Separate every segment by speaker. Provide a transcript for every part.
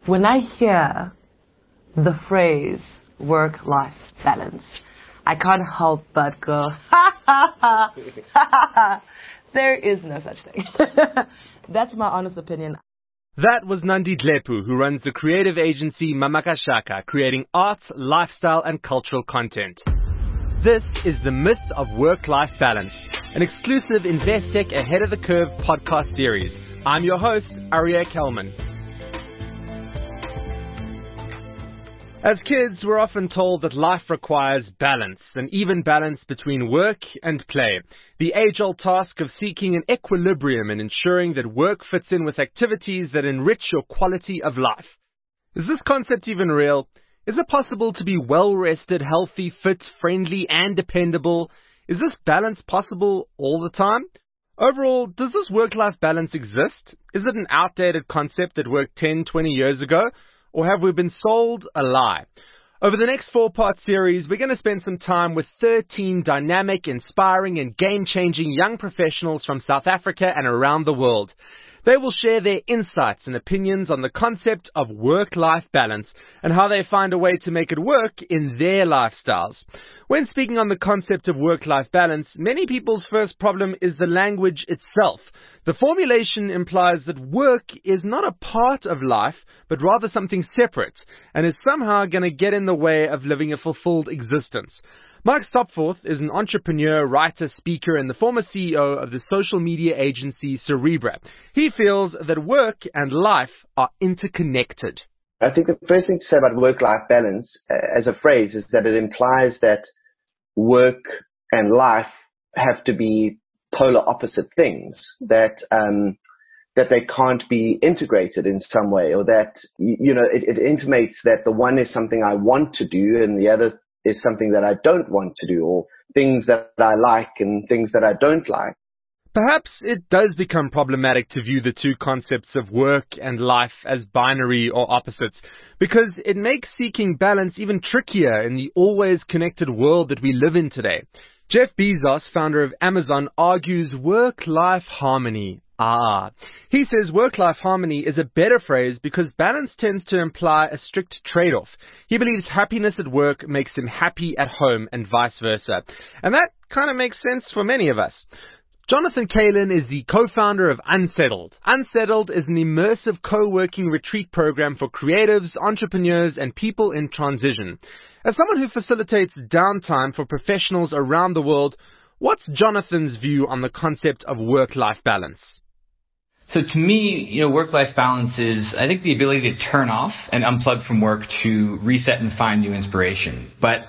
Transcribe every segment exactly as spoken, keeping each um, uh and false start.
Speaker 1: When I hear the phrase work-life balance, I can't help but go, ha ha ha, ha ha ha. There is no such thing. That's my honest opinion.
Speaker 2: That was Nandi Dlepu, who runs the creative agency Mamakashaka, creating arts, lifestyle and cultural content. This is The Myth of Work-Life Balance, an exclusive Investec Ahead of the Curve podcast series. I'm your host, Arya Kelman. As kids, we're often told that life requires balance, an even balance between work and play. The age-old task of seeking an equilibrium and ensuring that work fits in with activities that enrich your quality of life. Is this concept even real? Is it possible to be well-rested, healthy, fit, friendly, and dependable? Is this balance possible all the time? Overall, does this work-life balance exist? Is it an outdated concept that worked ten, twenty years ago? Or have we been sold a lie? Over the next four-part series, we're going to spend some time with thirteen dynamic, inspiring, and game-changing young professionals from South Africa and around the world. They will share their insights and opinions on the concept of work-life balance and how they find a way to make it work in their lifestyles. When speaking on the concept of work-life balance, many people's first problem is the language itself. The formulation implies that work is not a part of life, but rather something separate, and is somehow going to get in the way of living a fulfilled existence. Mike Stopforth is an entrepreneur, writer, speaker, and the former C E O of the social media agency Cerebra. He feels that work and life are interconnected.
Speaker 3: I think the first thing to say about work-life balance uh, as a phrase is that it implies that work and life have to be polar opposite things, that um, that they can't be integrated in some way, or that, you know, it, it intimates that the one is something I want to do and the other is something that I don't want to do, or things that I like and things that I don't like.
Speaker 2: Perhaps it does become problematic to view the two concepts of work and life as binary or opposites, because it makes seeking balance even trickier in the always connected world that we live in today. Jeff Bezos, founder of Amazon, argues work-life harmony. Ah, he says work-life harmony is a better phrase because balance tends to imply a strict trade-off. He believes happiness at work makes him happy at home and vice versa. And that kind of makes sense for many of us. Jonathan Kalin is the co-founder of Unsettled. Unsettled is an immersive co-working retreat program for creatives, entrepreneurs, and people in transition. As someone who facilitates downtime for professionals around the world, what's Jonathan's view on the concept of work-life balance?
Speaker 4: So to me, you know, work-life balance is, I think, the ability to turn off and unplug from work to reset and find new inspiration. But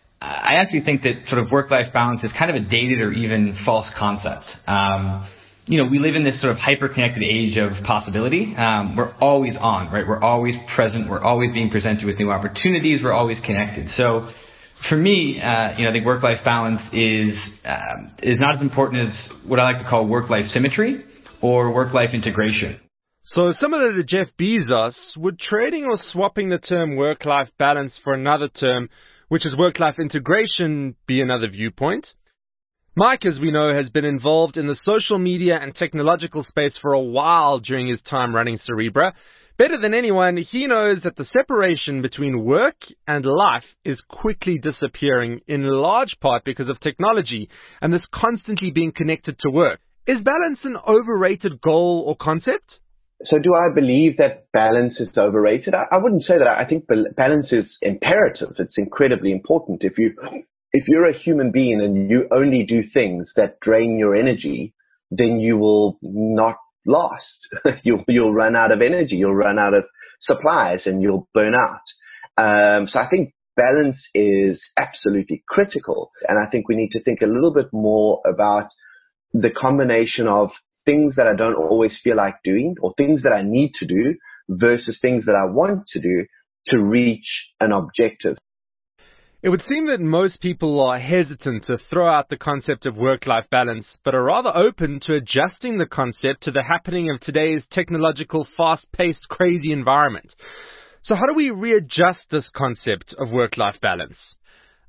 Speaker 4: I actually think that sort of work-life balance is kind of a dated or even false concept. Um, you know, we live in this sort of hyper-connected age of possibility. Um, we're always on, right? We're always present. We're always being presented with new opportunities. We're always connected. So for me, uh, you know, I think work-life balance is uh, is not as important as what I like to call work-life symmetry or work-life integration.
Speaker 2: So similar to Jeff Bezos, would trading or swapping the term work-life balance for another term, which is work-life integration, be another viewpoint? Mike, as we know, has been involved in the social media and technological space for a while during his time running Cerebra. Better than anyone, he knows that the separation between work and life is quickly disappearing, in large part because of technology and this constantly being connected to work. Is balance an overrated goal or concept?
Speaker 3: So do I believe that balance is overrated? I, I wouldn't say that. I think balance is imperative. It's incredibly important. If you, if you're a human being and you only do things that drain your energy, then you will not last. you'll, you'll run out of energy. You'll run out of supplies and you'll burn out. Um, so I think balance is absolutely critical. And I think we need to think a little bit more about the combination of things that I don't always feel like doing or things that I need to do versus things that I want to do to reach an objective.
Speaker 2: It would seem that most people are hesitant to throw out the concept of work-life balance, but are rather open to adjusting the concept to the happening of today's technological, fast-paced, crazy environment. So how do we readjust this concept of work-life balance?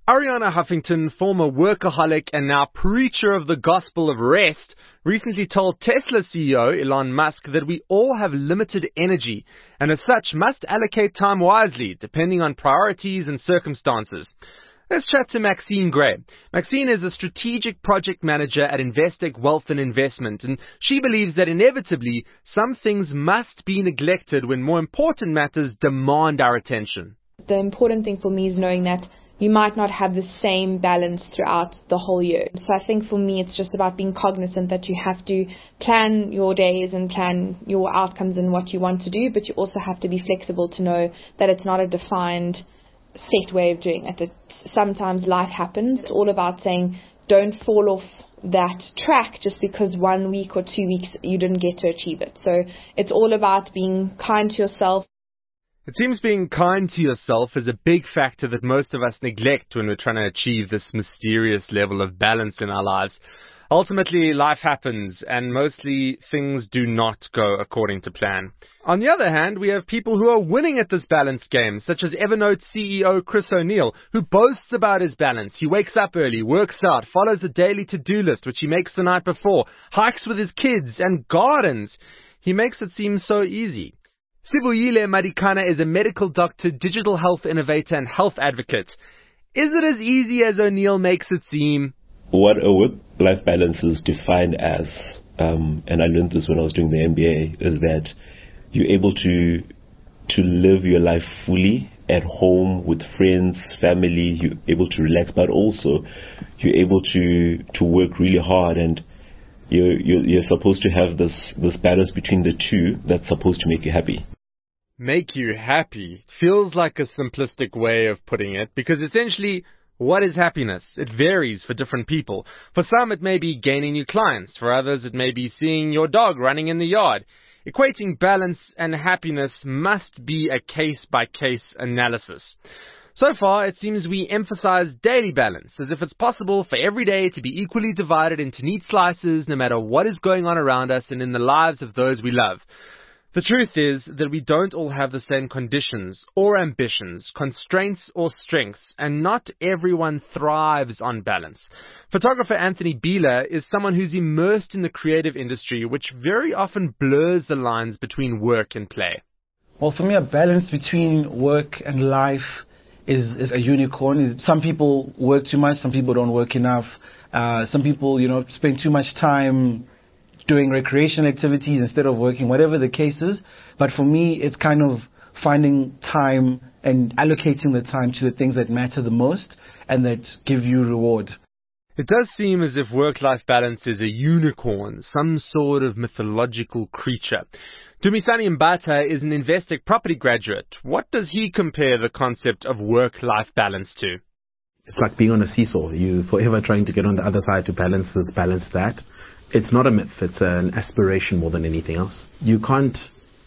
Speaker 2: Ariana Huffington, former workaholic and now preacher of the gospel of rest, recently told Tesla C E O Elon Musk that we all have limited energy and as such must allocate time wisely depending on priorities and circumstances. Let's chat to Maxine Gray. Maxine is a strategic project manager at Investec Wealth and Investment, and she believes that inevitably some things must be neglected when more important matters demand our attention.
Speaker 5: The important thing for me is knowing that you might not have the same balance throughout the whole year. So I think for me it's just about being cognizant that you have to plan your days and plan your outcomes and what you want to do, but you also have to be flexible to know that it's not a defined set way of doing it. That sometimes life happens. It's all about saying don't fall off that track just because one week or two weeks you didn't get to achieve it. So it's all about being kind to yourself.
Speaker 2: It seems being kind to yourself is a big factor that most of us neglect when we're trying to achieve this mysterious level of balance in our lives. Ultimately, life happens, and mostly things do not go according to plan. On the other hand, we have people who are winning at this balance game, such as Evernote C E O Chris O'Neill, who boasts about his balance. He wakes up early, works out, follows a daily to-do list, which he makes the night before, hikes with his kids, and gardens. He makes it seem so easy. Sibuyile Madikana is a medical doctor, digital health innovator, and health advocate. Is it as easy as O'Neill makes it seem?
Speaker 6: What a work-life balance is defined as, um, and I learned this when I was doing the M B A, is that you're able to to live your life fully at home with friends, family. You're able to relax, but also you're able to to work really hard, and you're you're, you're supposed to have this this balance between the two that's supposed to make you happy.
Speaker 2: Make you happy feels like a simplistic way of putting it, because essentially, what is happiness? It varies for different people. For some, it may be gaining new clients. For others, it may be seeing your dog running in the yard. Equating balance and happiness must be a case-by-case analysis. So far, it seems we emphasize daily balance, as if it's possible for every day to be equally divided into neat slices, no matter what is going on around us and in the lives of those we love. The truth is that we don't all have the same conditions or ambitions, constraints or strengths, and not everyone thrives on balance. Photographer Anthony Beeler is someone who's immersed in the creative industry, which very often blurs the lines between work and play.
Speaker 7: Well, for me, a balance between work and life is, is a unicorn. Some people work too much, some people don't work enough. Uh, some people, you know, spend too much time doing recreational activities instead of working, whatever the case is. But for me, it's kind of finding time and allocating the time to the things that matter the most and that give you reward.
Speaker 2: It does seem as if work-life balance is a unicorn, some sort of mythological creature. Dumisani Mbata is an Investec property graduate. What does he compare the concept of work-life balance to?
Speaker 8: It's like being on a seesaw. You're forever trying to get on the other side to balance this, balance that. It's not a myth. It's an aspiration more than anything else. You can't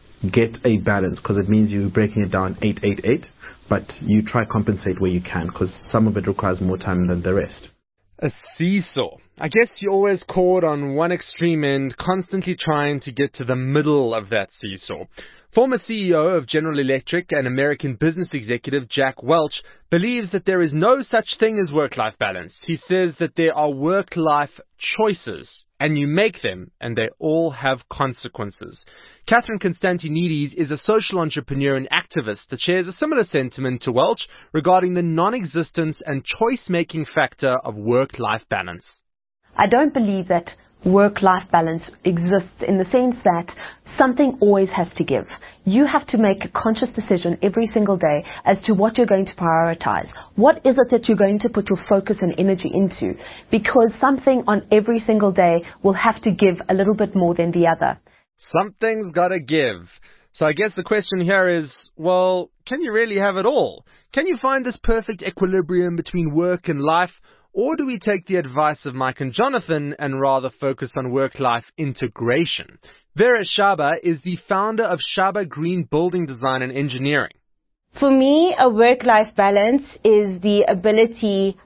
Speaker 8: get a balance because it means you're breaking it down eight, eight, eight, but you try compensate where you can because some of it requires more time than the rest.
Speaker 2: A seesaw. I guess you're always caught on one extreme end, constantly trying to get to the middle of that seesaw. Former C E O of General Electric and American business executive Jack Welch believes that there is no such thing as work-life balance. He says that there are work-life choices, and you make them, and they all have consequences. Catherine Constantinides is a social entrepreneur and activist that shares a similar sentiment to Welch regarding the non-existence and choice-making factor of work-life balance.
Speaker 9: I don't believe that work-life balance exists in the sense that something always has to give. You have to make a conscious decision every single day as to what you're going to prioritize. What is it that you're going to put your focus and energy into? Because something on every single day will have to give a little bit more than the other.
Speaker 2: Something's gotta give. So I guess the question here is, well, can you really have it all? Can you find this perfect equilibrium between work and life? Or do we take the advice of Mike and Jonathan and rather focus on work-life integration? Vera Shaba is the founder of Shaba Green Building Design and Engineering.
Speaker 10: For me, a work-life balance is the ability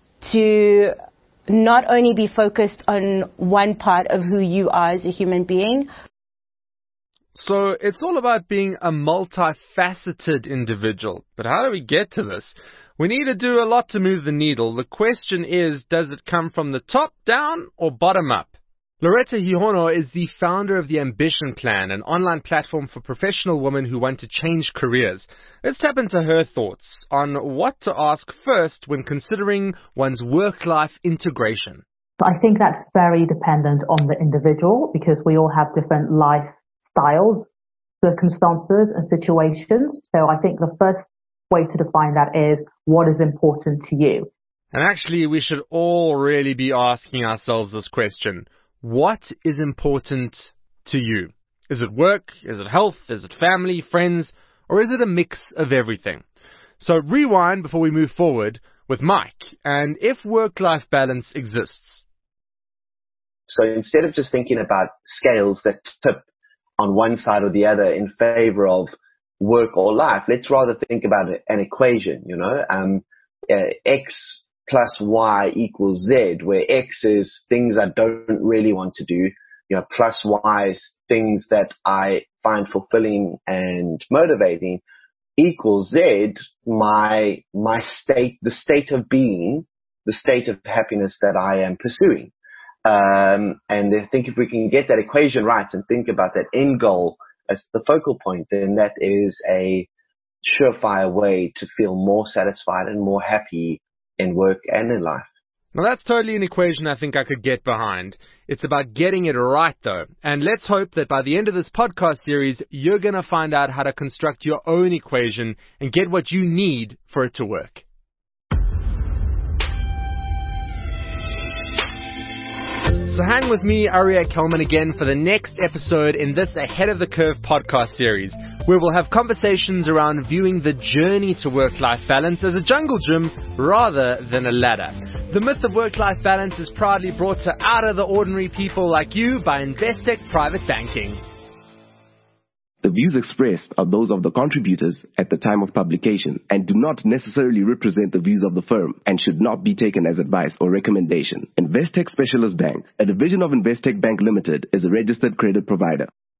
Speaker 10: to not only be focused on one part of who you are as a human being.
Speaker 2: So it's all about being a multifaceted individual. But how do we get to this? We need to do a lot to move the needle. The question is, does it come from the top down or bottom up? Loretta Hihono is the founder of the Ambition Plan, an online platform for professional women who want to change careers. Let's tap into her thoughts on what to ask first when considering one's work-life integration.
Speaker 11: I think that's very dependent on the individual because we all have different lifestyles, circumstances and situations. So I think the first way to define that is what is important to you.
Speaker 2: And actually, we should all really be asking ourselves this question. What is important to you? Is it work? Is it health? Is it family, friends? Or is it a mix of everything? So rewind before we move forward with Mike. And if work-life balance exists.
Speaker 3: So instead of just thinking about scales that tip on one side or the other in favor of work or life, let's rather think about an equation, you know, um, uh, X plus Y equals Z, where X is things I don't really want to do, you know, plus Y is things that I find fulfilling and motivating, equals Z, my, my state, the state of being, the state of happiness that I am pursuing. Um, and I think if we can get that equation right and think about that end goal as the focal point, then that is a surefire way to feel more satisfied and more happy in work and in life.
Speaker 2: Now that's totally an equation I think I could get behind. It's about getting it right though. And let's hope that by the end of this podcast series, you're going to find out how to construct your own equation and get what you need for it to work. So hang with me, Aria Kelman, again for the next episode in this Ahead of the Curve podcast series, where we'll have conversations around viewing the journey to work-life balance as a jungle gym rather than a ladder. The myth of work-life balance is proudly brought to out-of-the-ordinary people like you by Investec Private Banking.
Speaker 12: The views expressed are those of the contributors at the time of publication and do not necessarily represent the views of the firm and should not be taken as advice or recommendation. Investec Specialist Bank, a division of Investec Bank Limited, is a registered credit provider.